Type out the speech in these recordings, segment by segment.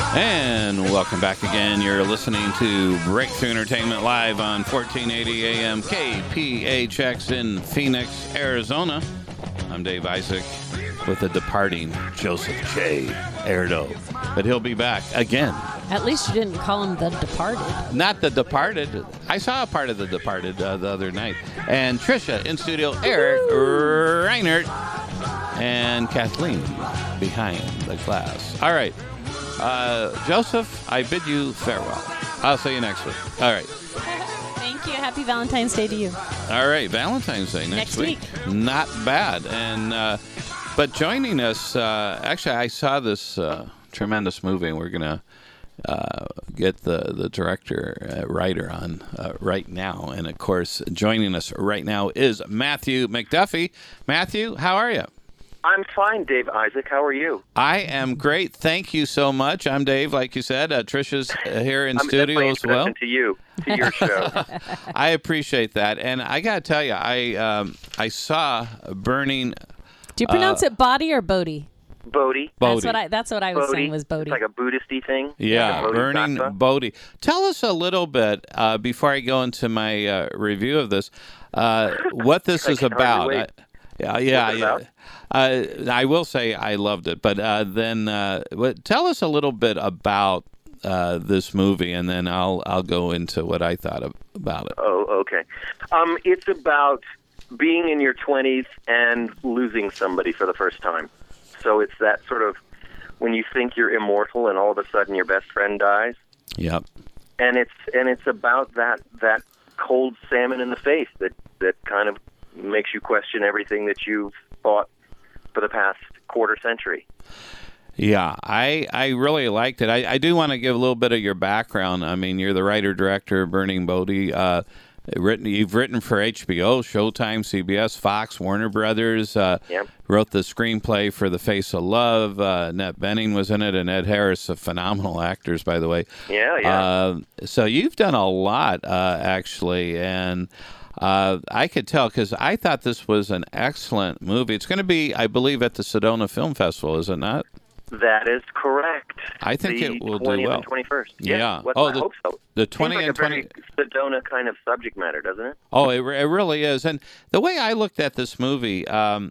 And welcome back again. You're listening to Breakthrough Entertainment live on 1480 AM KPHX in Phoenix, Arizona. I'm Dave Isaac with the departing Joseph J. Erdo. But he'll be back again. At least you didn't call him The Departed. Not The Departed. I saw a part of The Departed the other night. And Trisha in studio, Eric Reinert, and Kathleen behind the glass. All right. Joseph, I bid you farewell. I'll see you next week. All right. Thank you. Happy Valentine's Day to you. All right. Valentine's Day next week. Not bad. And but joining us, actually, I saw this tremendous movie, and we're going to get the director, writer on right now. And, of course, joining us right now is Matthew McDuffie. Matthew, how are you? I'm fine, Dave Isaac. How are you? I am great. Thank you so much. I'm Dave, like you said. Trisha's here in studio as well. To you, to your show. I appreciate that. And I got to tell you, I saw Burning... Do you pronounce it Bodhi or Bodhi? Bodhi. That's what I was saying was Bodhi. It's like a Buddhist-y thing. Yeah, like Burning Bodhi. Tell us a little bit, before I go into my review of this, what this is about. Yeah. I will say I loved it, but then tell us a little bit about this movie, and then I'll go into what I thought about it. Oh, okay. It's about being in your 20s and losing somebody for the first time. So it's that sort of when you think you're immortal, and all of a sudden your best friend dies. Yep. And it's about that cold salmon in the face that kind of makes you question everything that you've thought for the past quarter century. Yeah, I really liked it. I do want to give a little bit of your background. I mean, you're the writer-director of Burning Bodhi. You've written for HBO, Showtime, CBS, Fox, Warner Brothers. Yep. Wrote the screenplay for The Face of Love. Annette Bening was in it, and Ed Harris, phenomenal actors, by the way. Yeah. So you've done a lot, actually, and... I could tell because I thought this was an excellent movie. It's going to be, I believe, at the Sedona Film Festival, is it not? That is correct. I think it will do well. The 21st. Yeah. I hope so. The 20 Seems like and 20. Very Sedona kind of subject matter, doesn't it? Oh, it really is. And the way I looked at this movie,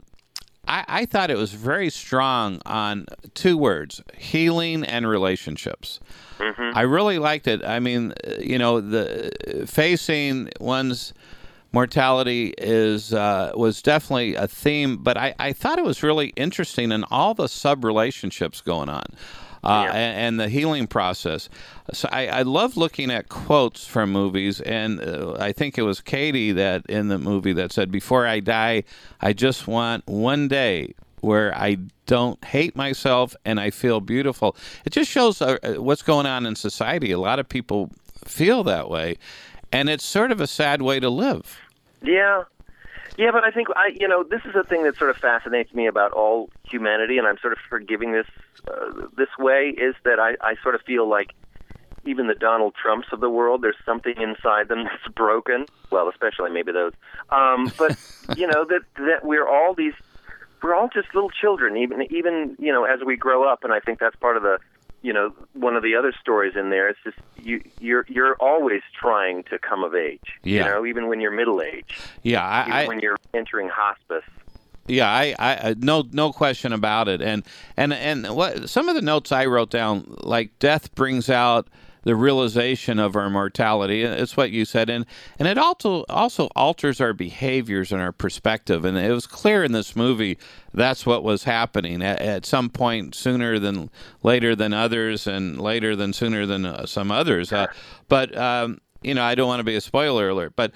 I thought it was very strong on two words: healing and relationships. Mm-hmm. I really liked it. I mean, the facing one's mortality was definitely a theme, but I thought it was really interesting in all the sub-relationships going on and the healing process. So I love looking at quotes from movies, and I think it was Katie that in the movie that said, "Before I die, I just want one day where I don't hate myself and I feel beautiful." It just shows what's going on in society. A lot of people feel that way. And it's sort of a sad way to live. Yeah, but I think this is a thing that sort of fascinates me about all humanity, and I'm sort of forgiving this way, is that I sort of feel like even the Donald Trumps of the world, there's something inside them that's broken. Well, especially maybe those. But that we're all just little children, even as we grow up, and I think that's part of the. One of the other stories in there is just you're always trying to come of age. Yeah. Even when you're middle aged. Yeah. When you're entering hospice. Yeah. I no question about it. And what some of the notes I wrote down, like death brings out the realization of our mortality. It's what you said, and it also alters our behaviors and our perspective. And it was clear in this movie that's what was happening at some point, sooner than later than others, and later than sooner than some others. But I don't want to be a spoiler alert, but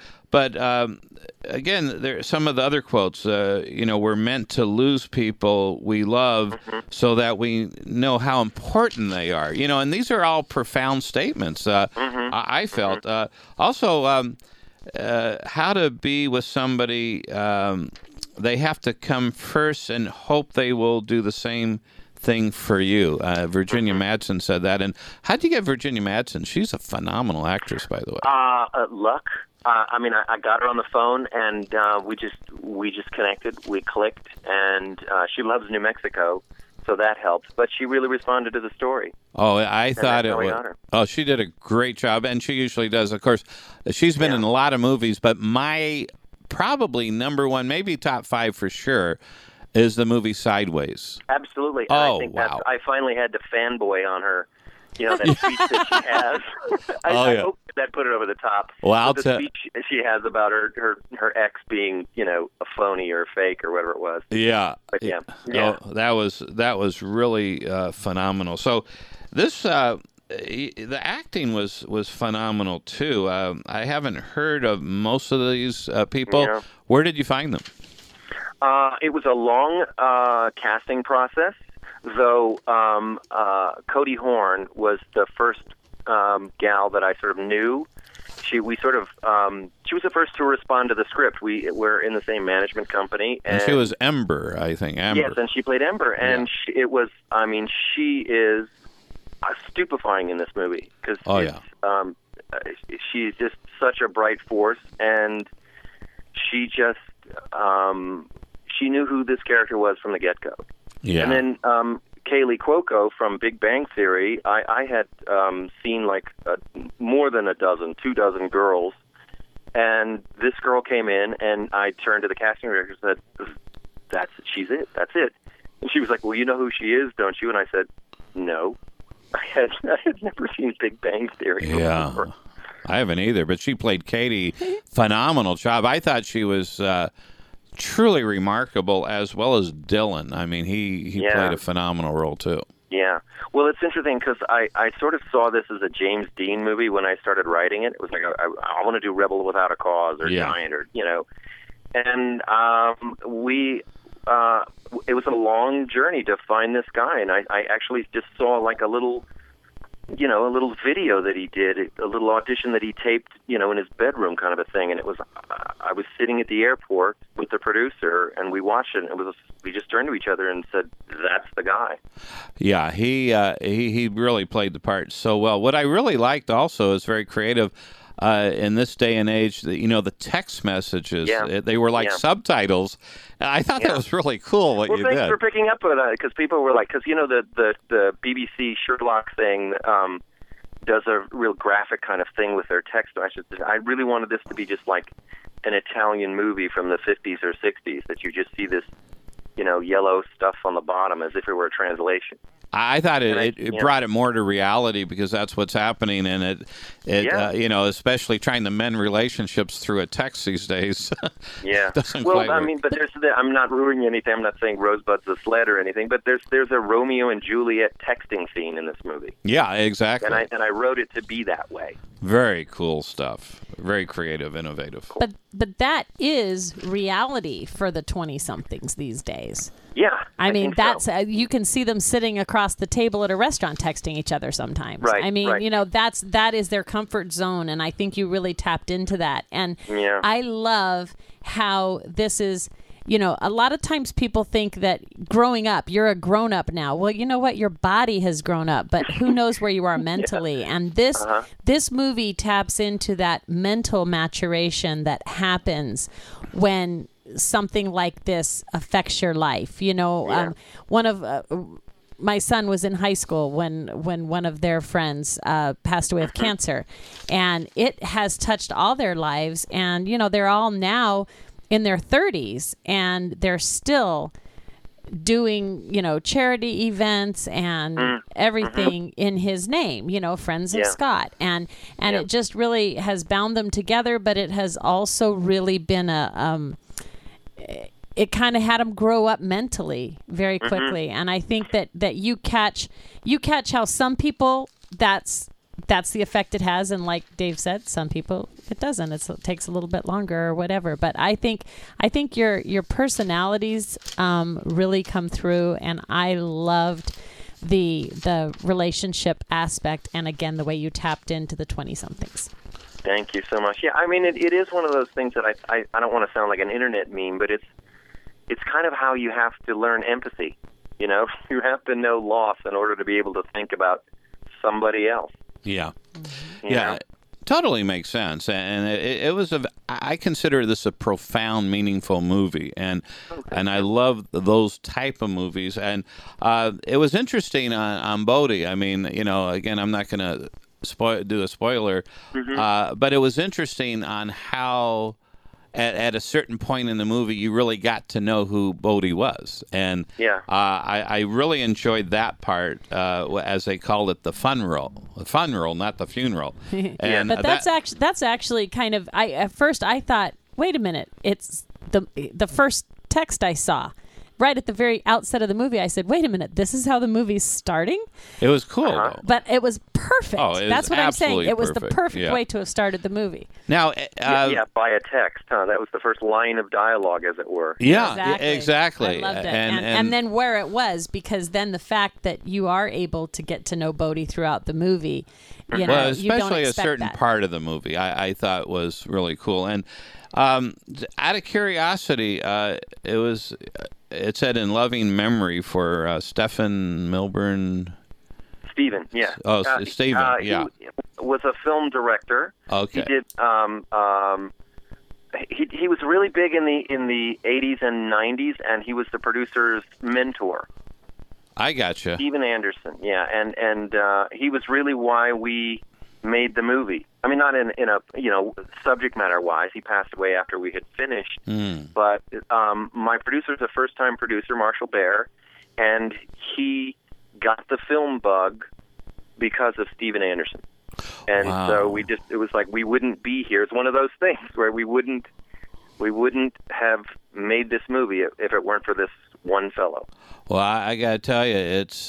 again, there some of the other quotes. We're meant to lose people we love so that we know how important they are. And these are all profound statements. I felt also how to be with somebody. They have to come first and hope they will do the same thing for you. Virginia Madsen said that. And how'd you get Virginia Madsen? She's a phenomenal actress, by the way. Luck. I got her on the phone, and we just connected. We clicked, and she loves New Mexico, So that helped. But she really responded to the story. Oh, I thought it was. Oh, she did a great job, and she usually does. Of course, she's been in a lot of movies, but my probably number one, maybe top 5 for sure, is the movie Sideways. Absolutely. Oh, I think wow. I finally had to fanboy on her. You know, that speech that she has. I hope that put it over the top. Well, the speech she has about her ex being, you know, a phony or fake or whatever it was. Yeah. But yeah. Oh, that was really phenomenal. So this the acting was phenomenal too. I haven't heard of most of these people. Yeah. Where did you find them? It was a long casting process. Though Cody Horn was the first gal that I sort of knew. She was the first to respond to the script. We're in the same management company, and she was Ember, I think. Ember. Yes, and she played Ember, and she is stupefying in this movie because she's just such a bright force, and she just she knew who this character was from the get-go. Yeah. And then Kaylee Cuoco from Big Bang Theory, I had seen like more than 24 girls, and this girl came in, and I turned to the casting director and said, she's it, that's it. And she was like, well, you know who she is, don't you? And I said, no. I had never seen Big Bang Theory before. I haven't either, but she played Katie. Phenomenal job. I thought she was truly remarkable, as well as Dylan. I mean, he played a phenomenal role too. Yeah. Well, it's interesting because I sort of saw this as a James Dean movie when I started writing it. It was like, I want to do Rebel Without a Cause or Giant or, you know. And it was a long journey to find this guy. And I actually just saw like a little video that he did, a little audition that he taped, you know, in his bedroom kind of a thing. And it was, I was sitting at the airport with the producer, and we watched it, and we just turned to each other and said, that's the guy. Yeah, he really played the part so well. What I really liked also is very creative in this day and age, the text messages, they were like subtitles. I thought that was really cool what you did. Well, thanks for picking up on that, because people were like, because, you know, the BBC Sherlock thing does a real graphic kind of thing with their text messages. I really wanted this to be just like an Italian movie from the 50s or 60s, that you just see this, you know, yellow stuff on the bottom as if it were a translation. I thought it brought it more to reality, because that's what's happening, and especially trying to mend relationships through a text these days. Yeah. Doesn't well, quite I work. mean, but I'm not ruining anything. I'm not saying Rosebud's a sled or anything, but there's a Romeo and Juliet texting scene in this movie. Yeah, exactly. And I wrote it to be that way. Very cool stuff. Very creative, innovative. But that is reality for the 20-somethings these days. Yeah, I mean, that's you can see them sitting across the table at a restaurant texting each other sometimes. Right, I mean, right. you know, that is their comfort zone, and I think you really tapped into that. And I love how this is. You know, a lot of times people think that growing up, you're a grown up now. Well, you know what? Your body has grown up, but who knows where you are mentally? And this movie taps into that mental maturation that happens when something like this affects your life. You know, one of my son was in high school when one of their friends passed away of cancer, and it has touched all their lives. And you know, they're all now in their 30s, and they're still doing, you know, charity events and everything in his name, you know, Friends of Scott. And it just really has bound them together, but it has also really been it kind of had them grow up mentally very quickly. And I think that you catch how some people that's the effect it has, and like Dave said, some people it doesn't. It takes a little bit longer or whatever. But I think your personalities really come through, and I loved the relationship aspect, and again the way you tapped into the 20-somethings. Thank you so much. Yeah, I mean it is one of those things that I don't want to sound like an internet meme, but it's kind of how you have to learn empathy. You know, you have to know loss in order to be able to think about somebody else. Yeah. You know? Totally makes sense, and it was I consider this a profound, meaningful movie, and I love those type of movies. And it was interesting on Bodhi. I mean, again, I'm not going to do a spoiler, but it was interesting on how at a certain point in the movie you really got to know who Bodhi was, and I really enjoyed that part, as they called it, the fun roll, not the funeral. And but that's actually kind of, at first I thought, wait a minute, it's the first text I saw. Right at the very outset of the movie, I said, wait a minute, this is how the movie's starting? It was cool, though. But it was perfect. That's what I'm saying. It was the perfect way to have started the movie. Now, by a text, huh? That was the first line of dialogue, as it were. Yeah, exactly. I loved it. And then where it was, because then the fact that you are able to get to know Bodhi throughout the movie, especially you don't expect a certain part of the movie, I thought was really cool. And out of curiosity, it said in loving memory for Stephen Milburn. Stephen, yeah. Oh, Stephen, yeah. He was a film director. Okay. He did. He was really big in the 80s and 90s, and he was the producer's mentor. I gotcha. Stephen Anderson, yeah, and he was really why we made the movie. I mean, not in a subject matter wise. He passed away after we had finished. But my producer is a first time producer, Marshall Baer, and he got the film bug because of Stephen Anderson. And so it was like we wouldn't be here. It's one of those things where we wouldn't have made this movie if it weren't for this one fellow. Well, I got to tell you, it's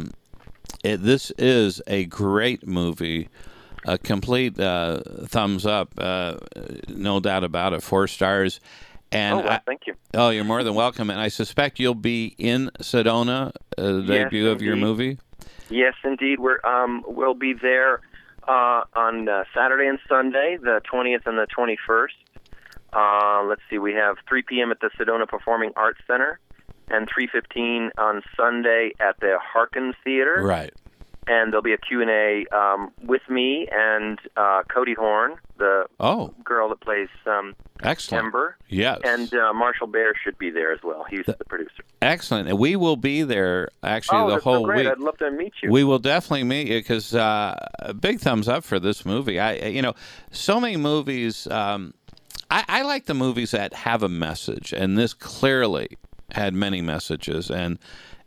this is a great movie. A complete thumbs up, no doubt about it. 4 stars. And thank you. Oh, you're more than welcome. And I suspect you'll be in Sedona, the debut of your movie. Yes, indeed. We'll be there on Saturday and Sunday, the 20th and the 21st. Let's see. We have 3 p.m. at the Sedona Performing Arts Center, and 3:15 on Sunday at the Harkins Theater. Right. And there'll be a Q&A with me and Cody Horn, the girl that plays Ember. Yes. And Marshall Baer should be there as well. He's the producer. Excellent. And we will be there, actually, the whole week. I'd love to meet you. We will definitely meet you, because a big thumbs up for this movie. So many movies, I like the movies that have a message, and this clearly had many messages. And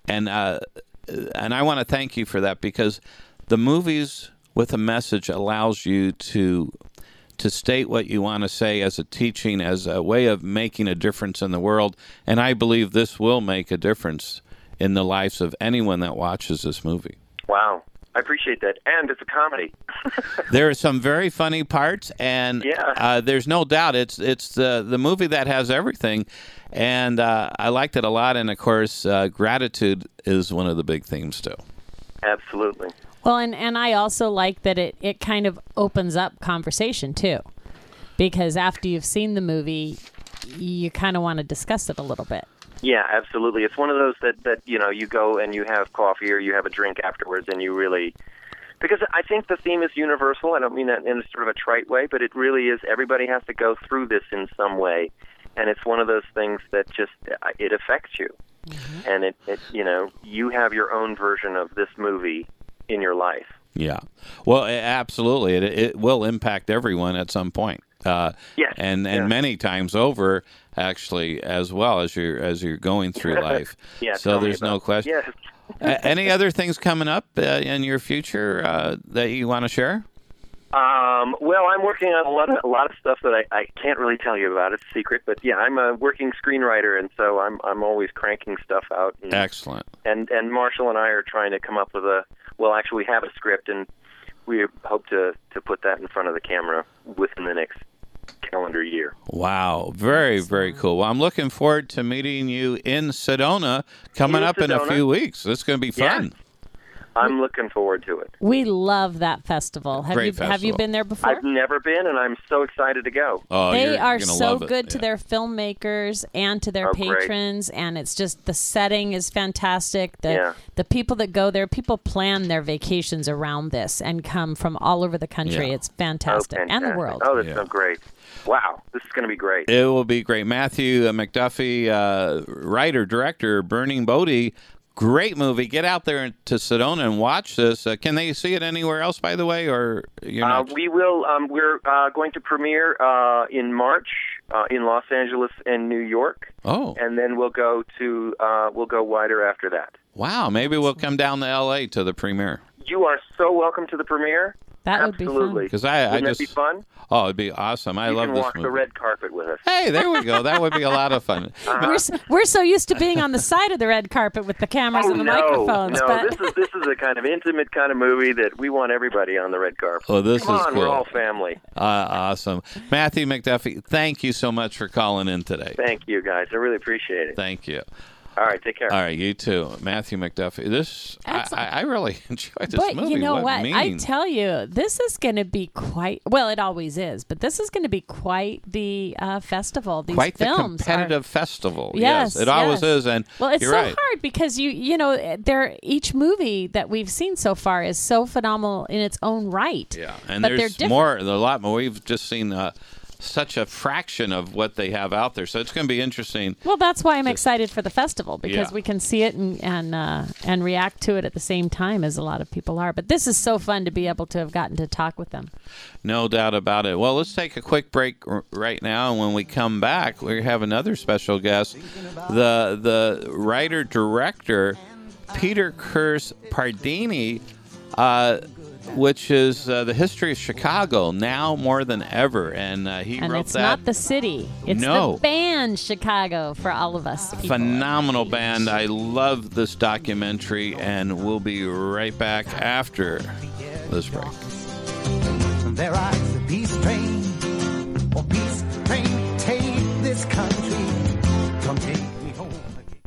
I want to thank you for that, because the movies with a message allows you to state what you want to say as a teaching, as a way of making a difference in the world. And I believe this will make a difference in the lives of anyone that watches this movie. Wow. I appreciate that. And it's a comedy. There are some very funny parts, and there's no doubt it's the movie that has everything. And I liked it a lot. And, of course, gratitude is one of the big themes, too. Absolutely. Well, and I also like that it kind of opens up conversation, too. Because after you've seen the movie, you kind of want to discuss it a little bit. Yeah, absolutely. It's one of those that you go and you have coffee or you have a drink afterwards, and you really... Because I think the theme is universal. I don't mean that in a sort of a trite way, but it really is. Everybody has to go through this in some way. And it's one of those things that just, it affects you. Mm-hmm. And it you have your own version of this movie in your life. Yeah. Well, absolutely. It will impact everyone at some point. Yes. And many times over, actually, as well as you're going through life. So there's no question. Yes. Any other things coming up in your future that you want to share? Well, I'm working on a lot of stuff that I can't really tell you about. It's a secret, but yeah, I'm a working screenwriter, and so I'm always cranking stuff out. And, excellent. And Marshall and I are trying to come up with we have a script, and we hope to put that in front of the camera within the next calendar year. Wow. Very, very cool. Well, I'm looking forward to meeting you in Sedona coming up in a few weeks. It's going to be fun. I'm looking forward to it. We love that festival. Have you been there before? I've never been, and I'm so excited to go. Oh, they are so good to their filmmakers and to their patrons, great. And it's just the setting is fantastic. The people that go there, people plan their vacations around this and come from all over the country. Yeah. It's fantastic. And the world. Oh, that's so great. Wow, this is going to be great. It will be great. Matthew McDuffie, writer, director, Burning Bodhi. Great movie. Get out there to Sedona and watch this. Can they see it anywhere else, by the way, or you're not? We will. We're going to premiere in March in Los Angeles and New York. Oh, and then we'll go wider after that. Wow, maybe we'll come down to L.A. to the premiere. You are so welcome to the premiere. That would Absolutely. be fun. Because Wouldn't that be fun? Oh, it'd be awesome. I love this movie. You can walk the red carpet with us. Hey, there we go. That would be a lot of fun. We're so used to being on the side of the red carpet with the cameras and the microphones. No, but... this is a kind of intimate kind of movie that we want everybody on the red carpet. Oh, this Come is on, cool. We're all family. Awesome. Matthew McDuffie, thank you so much for calling in today. Thank you, guys. I really appreciate it. Thank you. All right, take care. All right, you too. Matthew McDuffie. I really enjoyed this movie. But you know what? I tell you, this is going to be quite, well, it always is, but this is going to be quite the festival. These quite films the competitive festival. Yes, it always is. And well, it's you're so right. hard because each movie that we've seen so far is so phenomenal in its own right. Yeah, and but there's a lot more. We've just seen such a fraction of what they have out there, so it's going to be interesting. Well, that's why I'm excited for the festival, because we can see it and react to it at the same time as a lot of people are. But this is so fun to be able to have gotten to talk with them. No doubt about it. Well, let's take a quick break right now, and when we come back, we have another special guest, the writer-director Peter Kurz Pardini, which is the history of Chicago now more than ever, and he wrote that. And it's not the city; it's the band Chicago for all of us. Phenomenal band. I love this documentary, and we'll be right back after this break. There rides the peace train, or peace